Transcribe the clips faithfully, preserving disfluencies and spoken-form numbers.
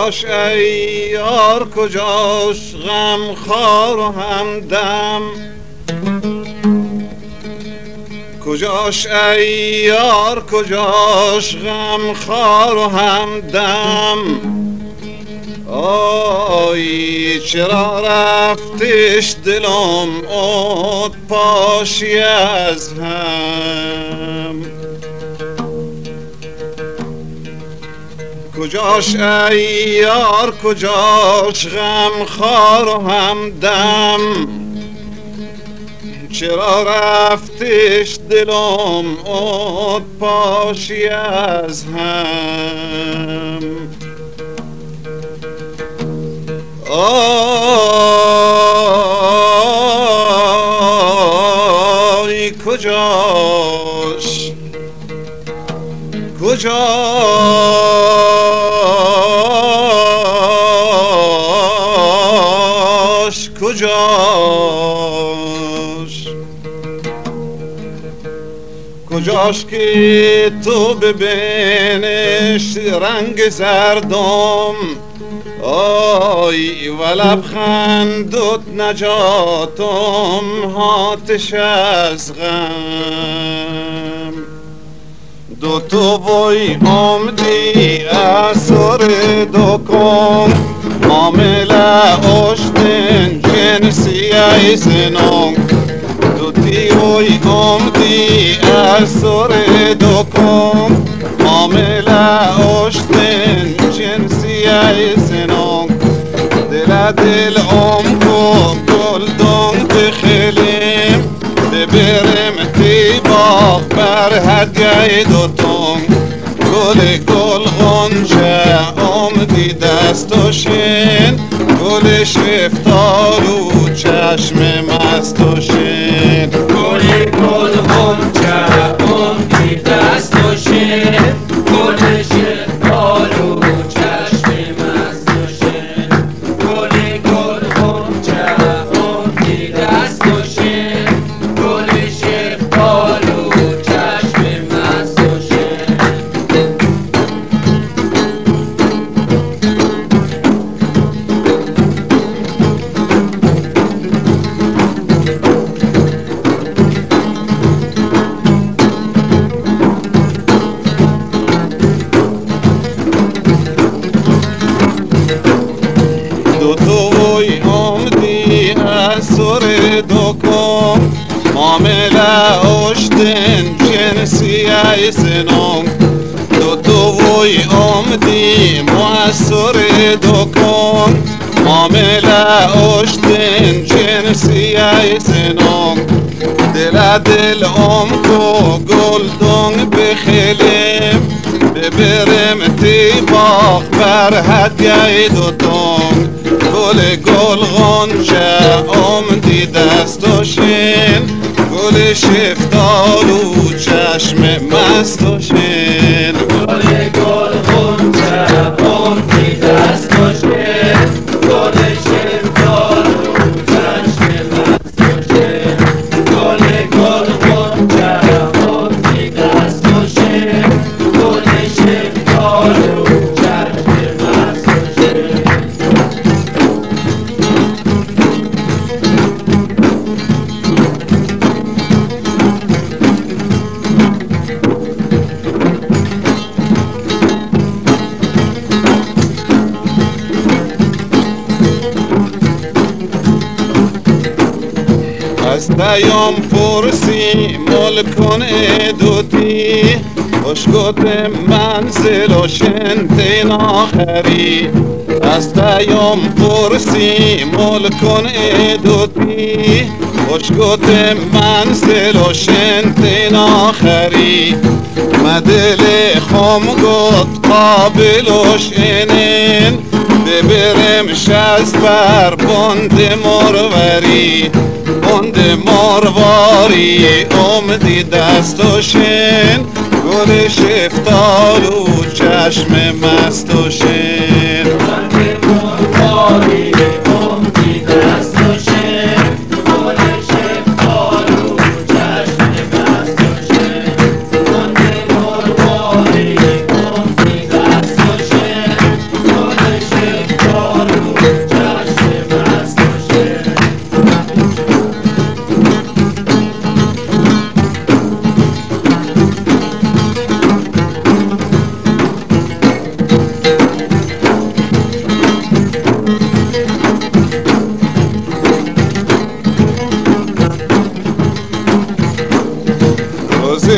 کجاش ای یار کجاش غم خوار و همدم، کجاش ای یار کجاش غم خوار و همدم. آی چرا رفتش دلم ات پاشی از هم، کجاش ای یار کجاش غم خوار و همدم، چرا رفتش دلم ات پاشی از هم. آی کجاش کجاش کجاش کجاش که تو ببینش رنگ زردم، آی و لبخندت نجاتم هاتش از غم. دو تو بای آمدی اثر دکم معامله اشتن جنسی ایزنم، دو تی بای آمدی اثر دکم معامله اشتن جنسی ایزنم. دل دل ام کو گلدون بخلیم ببرم تی باغ بر هدیه دوتون، گل گل غنچه آمدی دست و شین، گل شفتار و چشم مست و شین، گل گل غنچه آمدی دست و شین، گل شفتار و چشم مست و شین، گل گل غنچه آمدی دست و شین، گل شفتار و چشم مست و شین. دو تو بای آمدی اثر دکم معامله اشتن جنسی ایزنم، دو تو بای آمدی مؤثر دکم معامله اشتن جنسی ایزنم. دل دل ام کو گلدون بخلیم ببرم تی باغ بر هدیه دوتون، گل گل غنچه آمدی دست و شین، گل شفتار و چشم مست و شین، گل گل غنچه آمدی دست و شین، گل شفتار و چشم مست و شین، گل گل غنچه آمدی دست و شین، گل شفتار و چشم مست و شین. از دیام پرسی مال کنه دوتی، اشکت منزل و شنتین آخری. از دیام پرسی مال کنه دوتی، اشکت منزل و شنتین آخری. مدل خم گفت قابلش اینین، ببرم شز بر بند مروری، بند مرواری آمدی دست و شین، گل شفتار و چشم مست و شین، بند مرواری آمدی دست و شین، گل شفتار و چشم مست و شین، بند مرواری آمدی دست و شین، گل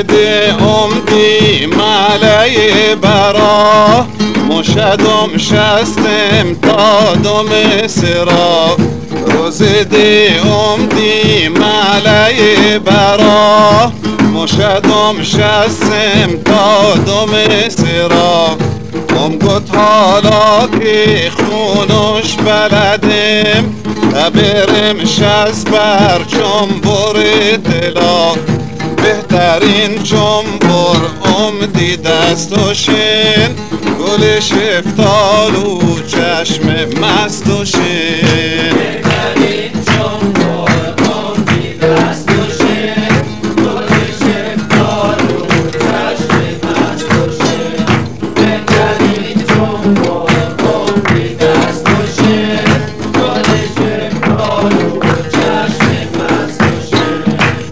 دی امدی ملای برا مشدم شستم تا دم سرا روز دی امدی ملای برا مشدم شستم تا دم سرا ام گفت حالا که خونش بلدم برم شست بر چنبر طلا بهترین چنبر امدی دستوشن گل شفتال و چشم مستوشن بهترین چنبر امدی دستوشن گل شفتال و چشم مستوشن بهترین چنبر امدی دستوشن گل شفتال و چشم مستوشن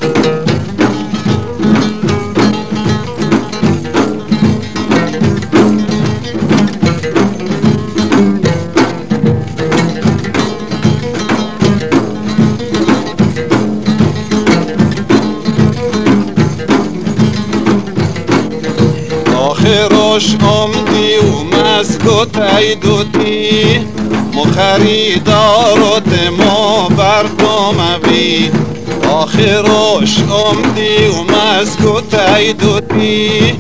آخرش امدی و مزگوت ایدوتی مخریدارت ما برداموی آخرش امدی و مزگوت ایدوتی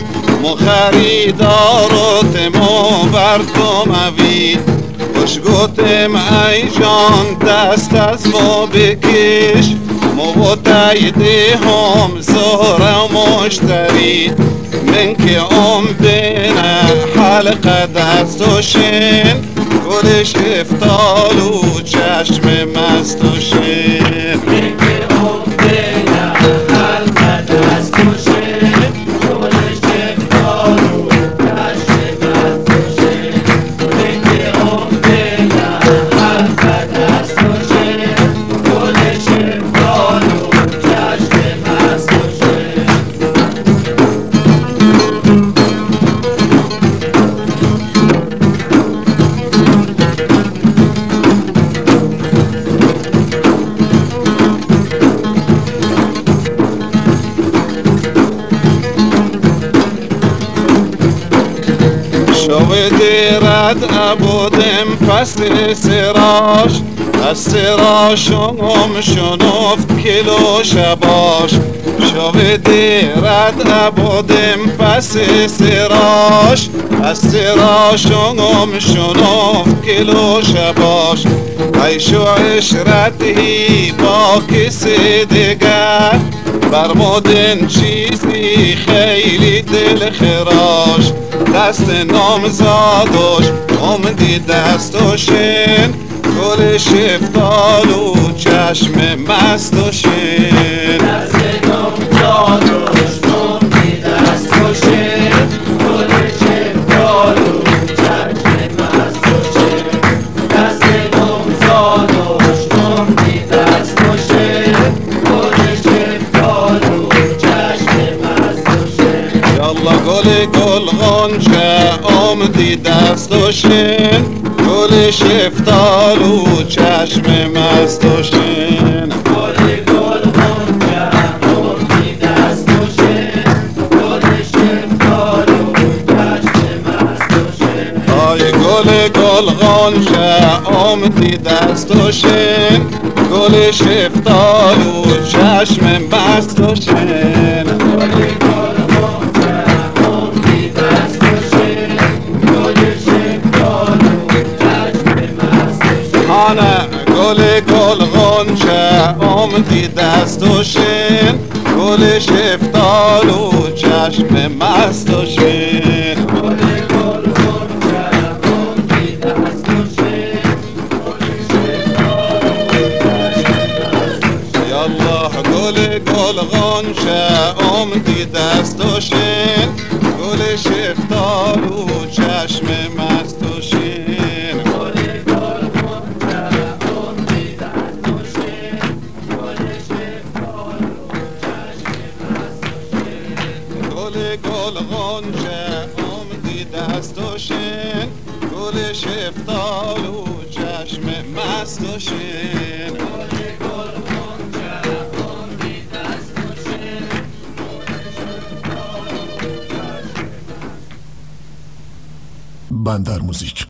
مخریدارت ما برداموی خوش گوتم ای جان دست از ما بکش موت ایده هم زهره و مشتری من که ام بینه حلقه دستوشن گل شفتال و چشم مستوشن من که ام بینه حلقه دستوشن گل شفتال و چشم مستوشن من که ام بینه حلقه دستوشن گل شفتال و چشم مستوشن شویدی رد ابودم پس سراش از سراشم شنفت کلو شباش شویدی رد ابودم پس سراش از سراشم شنفت کلو شباش عیش و عشرتی با کسی دیگر برمودن چیزی خیلی دل خراش دست نامزادش امدی دستوشن گل شفتال و چشم مستوشن دست نامزادش امدی دستوشن گل شفتال و چشم مستوشن دست نامزادش امدی دستوشن گل شفتال و چشم مستوشن یالا گل گل غنچه امدی دستوشن گل شفتال و چشم مستوشن گل گل غنچه امدی دستوشن گل شفتال و چشم مستوشن آی گل گل غنچه امدی دستوشن گل شفتال و چشم مستوشن گل گل غنچه امدی دستوشن گل شفتال و چشم مستوشن آنه گل گل غنچه امدی دستوشن گل شفتال و چشم مستوشن گل گل غنچه امدی دستوشن گل شفتال و چشم یالا گل گل غنچه امدی دستوشن گل شفتال و چشم مستوشن گل گل غنچه امدی دستوشن گل شفتال و چشم مستوشن گل گل غنچه امدی دستوشن گل شفتال و چشم مستوشن گل گل غنچه امدی دستوشن بندر موزیک.